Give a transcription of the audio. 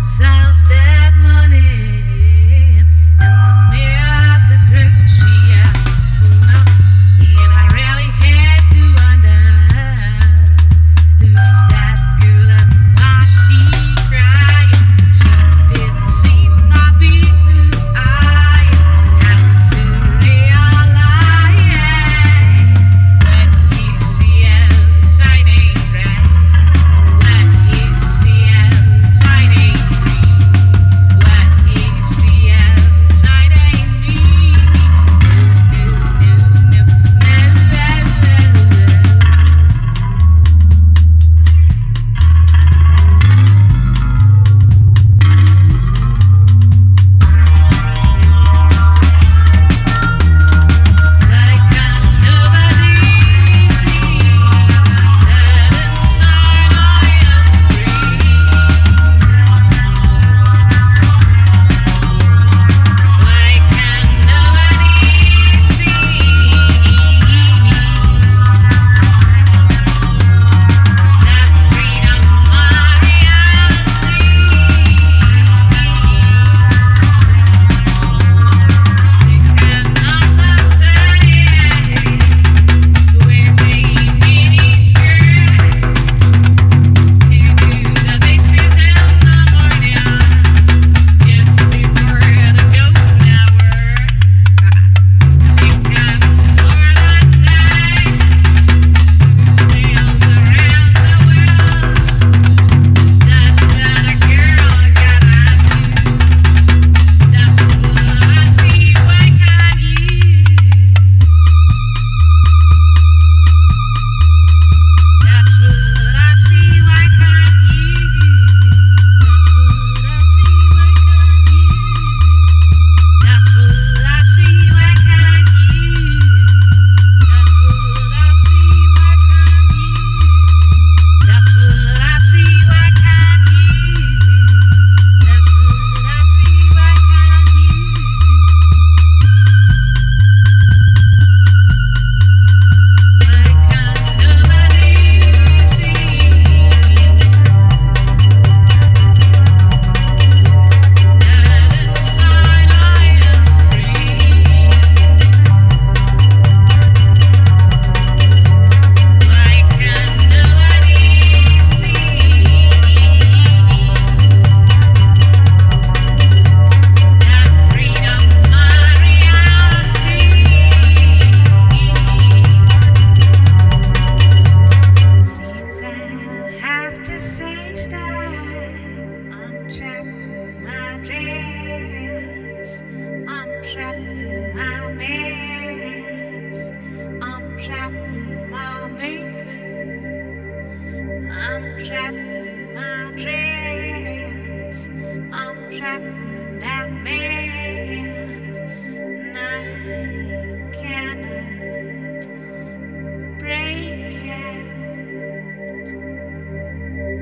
myself that morning in the mirror of the grocery aisle. And I really had to wonder, who's that girl and why she crying? She didn't seem happy who I had to realize when you see outside ain't right. When you see outside ain't green. When you see outside ain't me. No, no, no, no, like nobody see that inside I am free. Why can nobody see that freedom's my reality? Cannot say wears a mini skirt to do the dishes in the morning just before the golden hour. She got more than that who sails around the world. That's what a girl gotta do. That's what I see. Why can't you? That's what I see. Why can't you? That's what I see. Why can't you? That's what I see. Why can't you? That's what I see. Why can't you? That's what I see. Why can't you? That's what I see. Why can't you? Why can't nobody see that inside I am free? Why can nobody see that freedom's my reality? Seems I'll have to face that. I'm trapped in my dreams. I'm trapped in my mess. I'm trapped in my makeup. I'm trapped in my dreams. I'm trapped in